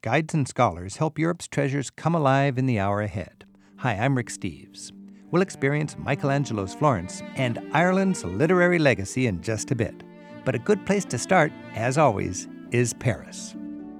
Guides and scholars help Europe's treasures come alive in the hour ahead. Hi, I'm Rick Steves. We'll experience Michelangelo's Florence and Ireland's literary legacy in just a bit. But a good place to start, as always, is Paris.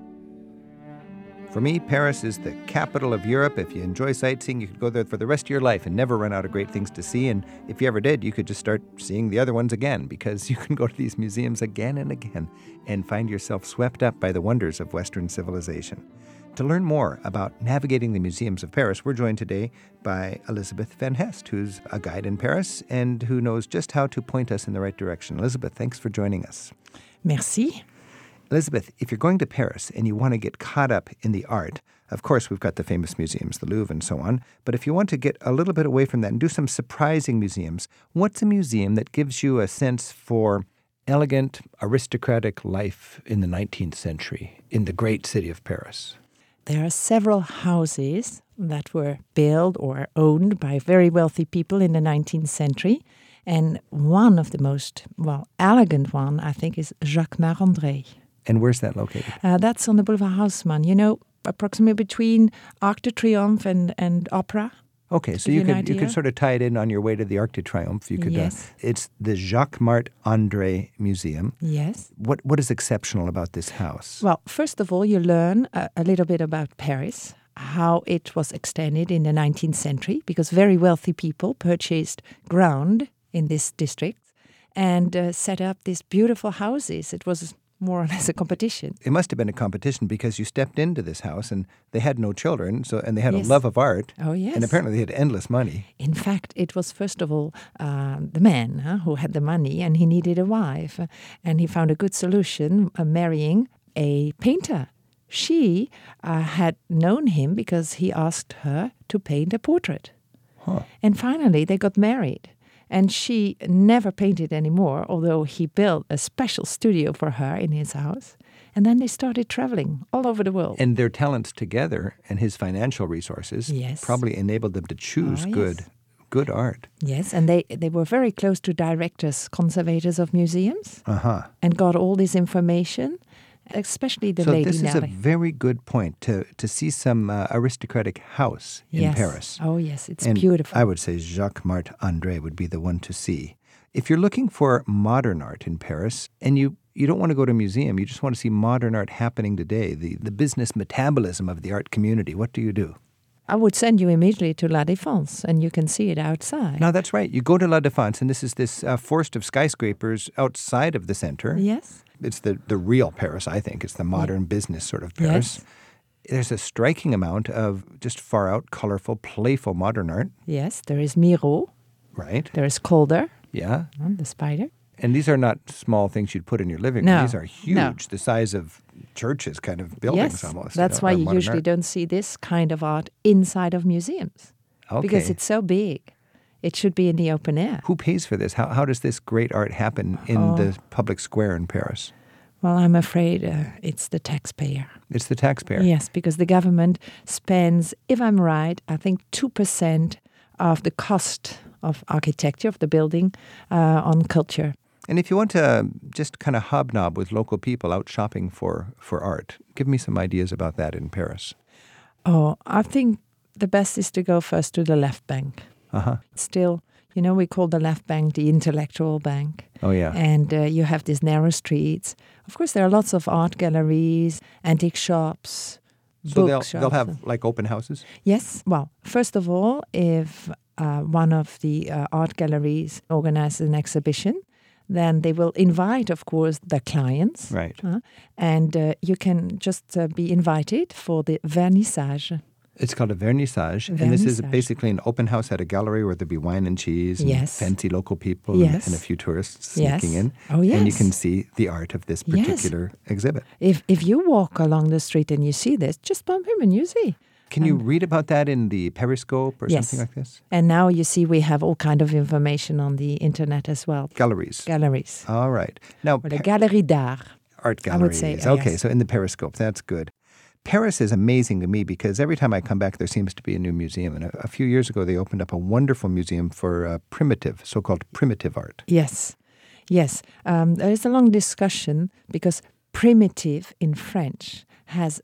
For me, Paris is the capital of Europe. If you enjoy sightseeing, you could go there for the rest of your life and never run out of great things to see. And if you ever did, you could just start seeing the other ones again, because you can go to these museums again and again and find yourself swept up by the wonders of Western civilization. To learn more about navigating the museums of Paris, we're joined today by Elizabeth Van Hest, who's a guide in Paris and who knows just how to point us in the right direction. Elizabeth, thanks for joining us. Merci. Elizabeth, if you're going to Paris and you want to get caught up in the art, of course, we've got the famous museums, the Louvre and so on, but if you want to get a little bit away from that and do some surprising museums, what's a museum that gives you a sense for elegant, aristocratic life in the 19th century in the great city of Paris? There are several houses that were built or owned by very wealthy people in the 19th century. And one of the most, elegant one, I think, is Jacques Marandré. And where's that located? That's on the Boulevard Haussmann, approximately between Arc de Triomphe and Opera. Okay, so you could sort of tie it in on your way to the Arc de Triomphe. You could. Yes. It's the Jacques Marandré Museum. Yes. What is exceptional about this house? Well, first of all, you learn a little bit about Paris, how it was extended in the 19th century, because very wealthy people purchased ground in this district and set up these beautiful houses. It was more or less a competition. It must have been a competition because you stepped into this house and they had no children, and they had Yes. a love of art. Oh, yes. And apparently they had endless money. In fact, it was first of all the man who had the money, and he needed a wife. And he found a good solution, marrying a painter. She had known him because he asked her to paint a portrait. Huh. And finally, they got married. And she never painted anymore, although he built a special studio for her in his house. And then they started traveling all over the world. And their talents together and his financial resources Yes. probably enabled them to choose yes. good art. Yes, and they were very close to directors, conservators of museums, Uh-huh. and got all this information, especially the So lady this is a Nelly. very good point to see some aristocratic house in Yes. Paris. Oh, yes, it's And beautiful. I would say Jacques Marandré would be the one to see. If you're looking for modern art in Paris and you don't want to go to a museum, you just want to see modern art happening today, the business metabolism of the art community, what do? I would send you immediately to La Défense, and you can see it outside. No, that's right. You go to La Défense, and this is this forest of skyscrapers outside of the center. Yes. It's the real Paris, I think. It's the modern business sort of Paris. Yes. There's a striking amount of just far-out, colorful, playful modern art. Yes, there is Miro, Right. there is Calder, Yeah. the spider. And these are not small things you'd put in your living room. No, These are huge, no. the size of churches, kind of buildings Yes, almost. that's why of you modern usually art. don't see this kind of art inside of museums. Okay. Because it's so big. It should be in the open air. Who pays for this? How does this great art happen in the public square in Paris? Well, I'm afraid it's the taxpayer. It's the taxpayer. Yes, because the government spends, if I'm right, I think 2% of the cost of architecture, of the building, on culture. And if you want to just kind of hobnob with local people out shopping for art, give me some ideas about that in Paris. Oh, I think the best is to go first to the left bank. Uh-huh. Still, we call the left bank the intellectual bank. Oh, yeah. And you have these narrow streets. Of course, there are lots of art galleries, antique shops, So they'll bookshops. have like open houses? Yes. Well, first of all, if one of the art galleries organizes an exhibition, then they will invite, of course, their clients. Right. And you can just be invited for the vernissage. It's called a vernissage. And this is Vernissage. basically an open house at a gallery where there'll be wine and cheese and Yes. fancy local people Yes. and a few tourists Yes. sneaking in. Oh, yes. And you can see the art of this Yes. particular exhibit. If you walk along the street and you see this, just bump him and you see. Can you read about that in the Periscope or Yes. something like this? And now you see we have all kind of information on the internet as well. Galleries. Galleries. All right. Now, Or the Galerie d'Art. art I would galleries. say, Okay, yes. so in the Periscope, that's good. Paris is amazing to me because every time I come back, there seems to be a new museum. And a few years ago, they opened up a wonderful museum for primitive, so-called primitive art. Yes. Yes. There is a long discussion because primitive in French has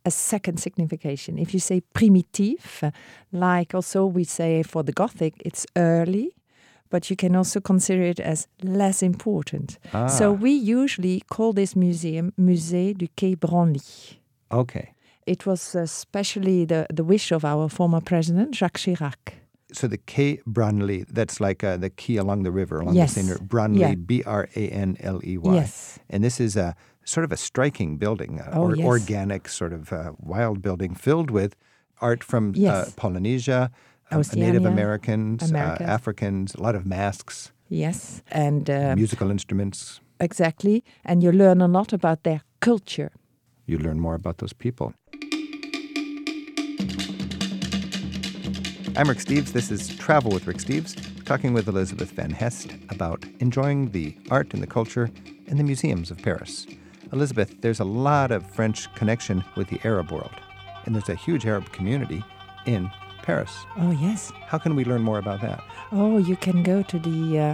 a second signification. If you say primitif, like also we say for the Gothic, it's early, but you can also consider it as less important. So we usually call this museum Musée du Quai Branly. Okay. It was especially the wish of our former president, Jacques Chirac. So the Quai Branly, that's like the quay along the river, along Yes. the Seine. Branly, Yeah. Branley. Yes. And this is a sort of a striking building, Yes. organic sort of wild building filled with art from Yes. Polynesia, Oceania, Native Americans, Americas. Africans, a lot of masks, Yes, and musical instruments. exactly. And you learn a lot about their culture. You learn more about those people. I'm Rick Steves. This is Travel with Rick Steves, talking with Elizabeth Van Hest about enjoying the art and the culture in the museums of Paris. Elizabeth, there's a lot of French connection with the Arab world, and there's a huge Arab community in Paris. Oh, yes. How can we learn more about that? Oh, you can go to the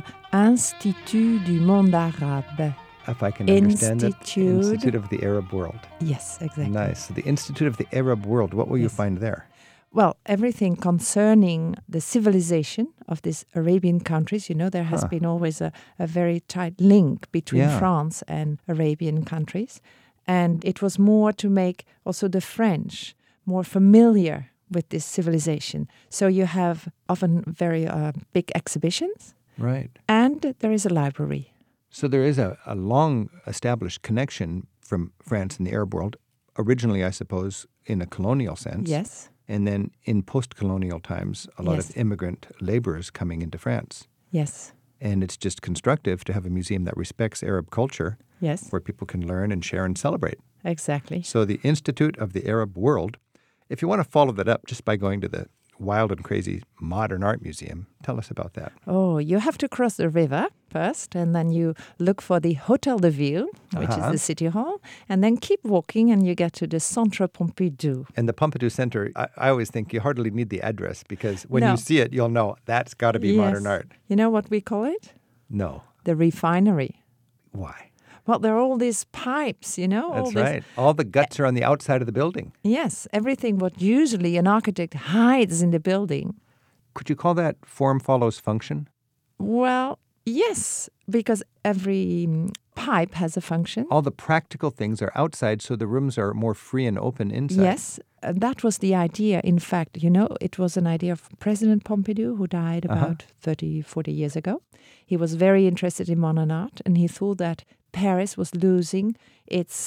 Institut du Monde Arabe. If I can understand it, Institute. Institute of the Arab World. Yes, exactly. Nice. So the Institute of the Arab World, what will you Yes. find there? Well, everything concerning the civilization of these Arabian countries. You know, there has been always a very tight link between Yeah. France and Arabian countries. And it was more to make also the French more familiar with this civilization. So you have often very big exhibitions, Right. and there is a library. So there is a long-established connection from France and the Arab world, originally, I suppose, in a colonial sense. Yes. And then in post-colonial times, a lot Yes. of immigrant laborers coming into France. Yes. And it's just constructive to have a museum that respects Arab culture, Yes. where people can learn and share and celebrate. Exactly. So the Institute of the Arab World, if you want to follow that up just by going to the Wild and Crazy Modern Art Museum, tell us about that. Oh, you have to cross the river first, and then you look for the Hôtel de Ville, which is the city hall, and then keep walking, and you get to the Centre Pompidou. And the Pompidou Center, I always think you hardly need the address because when No. you see it, you'll know that's got to be modern art. You know what we call it? No. The refinery. Why? Well, there are all these pipes, you know? all That's this- right. All the guts are on the outside of the building. Yes, everything what usually an architect hides in the building. Could you call that form follows function? Well, yes, because every pipe has a function. All the practical things are outside, so the rooms are more free and open inside. Yes, that was the idea. In fact, you know, it was an idea of President Pompidou, who died about 30, 40 years ago. He was very interested in modern art, and he thought that Paris was losing its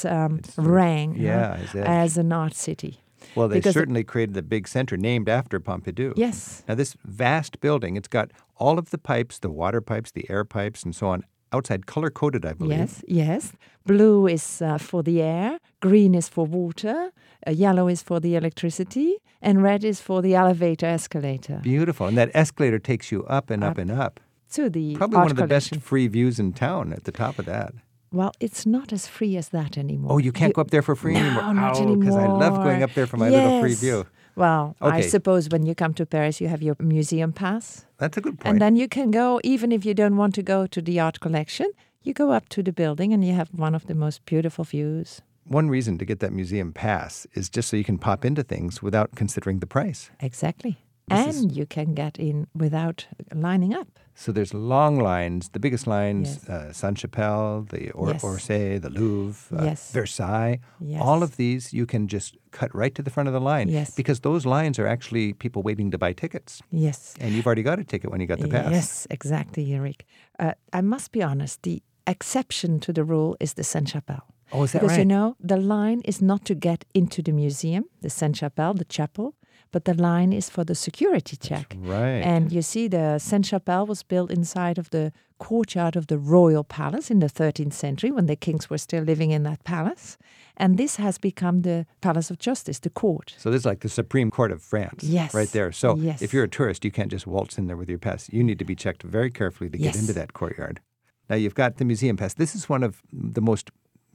rank yeah, his edge. as an art city. Well, they because- certainly created the big center named after Pompidou. Yes, Now, this vast building, it's got all of the pipes, the water pipes, the air pipes, and so on, outside color-coded, I believe. yes, yes. Blue is for the air, green is for water, yellow is for the electricity, and red is for the elevator escalator. Beautiful. And that escalator takes you up and up and up. To the Probably art one of the collection. best free views in town at the top of that. Well, it's not as free as that anymore. Oh, you can't go up there for free no, anymore? not Oh, anymore. because I love going up there for my little free Yes. view. Well, I Okay. suppose when you come to Paris, you have your museum pass. That's a good point. And then you can go, even if you don't want to go to the art collection, you go up to the building and you have one of the most beautiful views. One reason to get that museum pass is just so you can pop into things without considering the price. Exactly. This And you can get in without lining up. So there's long lines, the biggest lines, Yes. Sainte-Chapelle, the Yes. Orsay, the Louvre, Yes. Versailles. Yes. All of these you can just cut right to the front of the line. Yes. Because those lines are actually people waiting to buy tickets. Yes. And you've already got a ticket when you got the pass. Yes, exactly, Eric. I must be honest, the exception to the rule is the Sainte-Chapelle. Oh, is that Because, right? you know, the line is not to get into the museum, the Sainte-Chapelle, the chapel, but the line is for the security check. Right. And you see, the Sainte-Chapelle was built inside of the courtyard of the royal palace in the 13th century when the kings were still living in that palace. And this has become the Palace of Justice, the court. So this is like the Supreme Court of France. Yes. Right there. So Yes. if you're a tourist, you can't just waltz in there with your pass. You need to be checked very carefully to get Yes. into that courtyard. Now you've got the museum pass. This is one of the most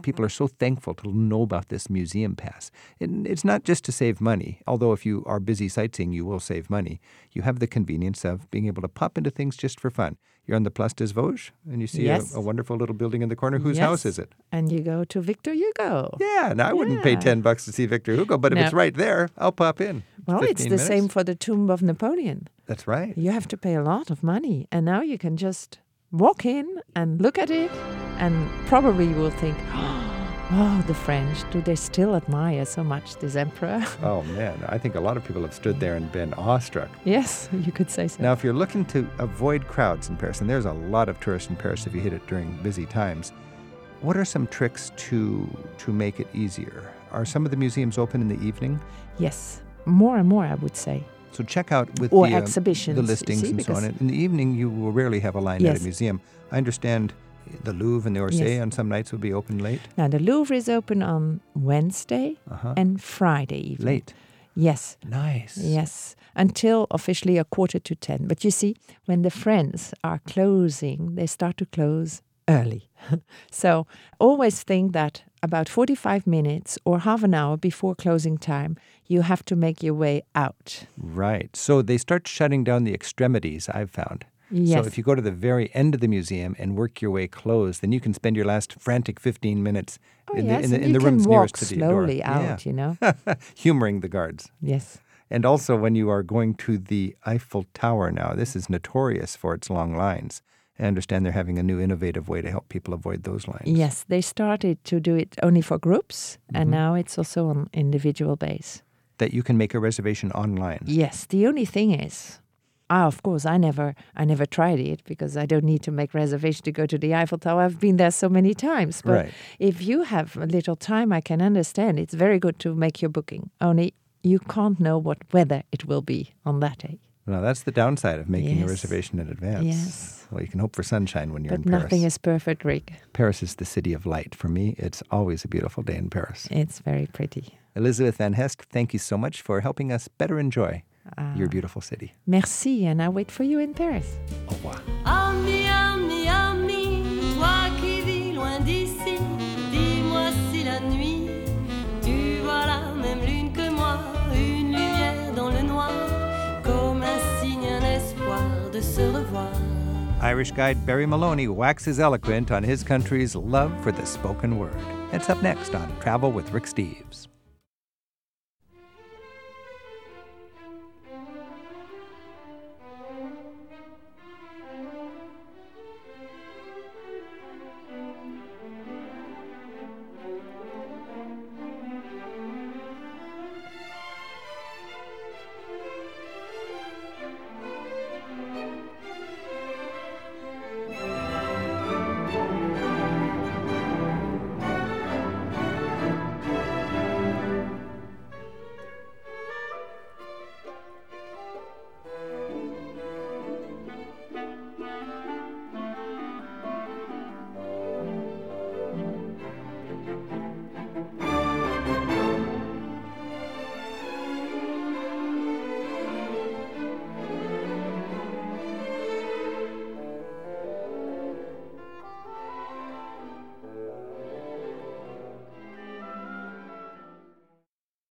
people are so thankful to know about this museum pass. It's not just to save money, although if you are busy sightseeing, you will save money. You have the convenience of being able to pop into things just for fun. You're on the Place des Vosges, and you see Yes. a wonderful little building in the corner. Whose Yes. house is it? And you go to Victor Hugo. Yeah, now I wouldn't pay Yeah. $10 to see Victor Hugo, but if No. it's right there, I'll pop in. Well, it's 15 the minutes. same for the tomb of Napoleon. That's right. You have to pay a lot of money, and now you can just walk in and look at it, and probably you will think, oh, the French, do they still admire so much this emperor? Oh, man, I think a lot of people have stood there and been awestruck. Yes, you could say so. Now, if you're looking to avoid crowds in Paris, and there's a lot of tourists in Paris if you hit it during busy times, what are some tricks to make it easier? Are some of the museums open in the evening? Yes, more and more, I would say. So check out with Or the exhibitions, the you listings see, and so on. because- In the evening, you will rarely have a line at Yes. a museum. I understand the Louvre and the Orsay Yes. on some nights will be open late. Now, the Louvre is open on Wednesday Uh-huh. and Friday evening. Late. Yes. Nice. Yes, until officially 9:45. But you see, when the friends are closing, they start to close early. So always think that about 45 minutes or half an hour before closing time, you have to make your way out. Right. So they start shutting down the extremities, I've found. Yes. So if you go to the very end of the museum and work your way close, then you can spend your last frantic 15 minutes in yes, the, and in the you rooms can nearest walk to the door. slowly out, you know. Humoring the guards. Yes. And also when you are going to the Eiffel Tower now, this is notorious for its long lines. I understand they're having a new innovative way to help people avoid those lines. Yes, they started to do it only for groups, and now it's also on individual base. That you can make a reservation online. Yes, the only thing is, of course, I never tried it because I don't need to make reservation to go to the Eiffel Tower. I've been there so many times. But Right. if you have a little time, I can understand. It's very good to make your booking. Only you can't know what weather it will be on that day. Now, that's the downside of making a Yes. reservation in advance. Yes. Well, you can hope for sunshine when you're But in Paris. nothing is perfect, Rick. Paris is the city of light. For me, it's always a beautiful day in Paris. It's very pretty. Elizabeth Van Hest, thank you so much for helping us better enjoy your beautiful city. Merci, and I wait for you in Paris. Au revoir. Ami, ami, ami, toi qui vis loin d'ici, dis-moi si la nuit, tu vois la même lune que moi, une lumière dans le noir, comme un signe, un espoir de se revoir. Irish guide Barry Maloney waxes eloquent on his country's love for the spoken word. It's up next on Travel with Rick Steves.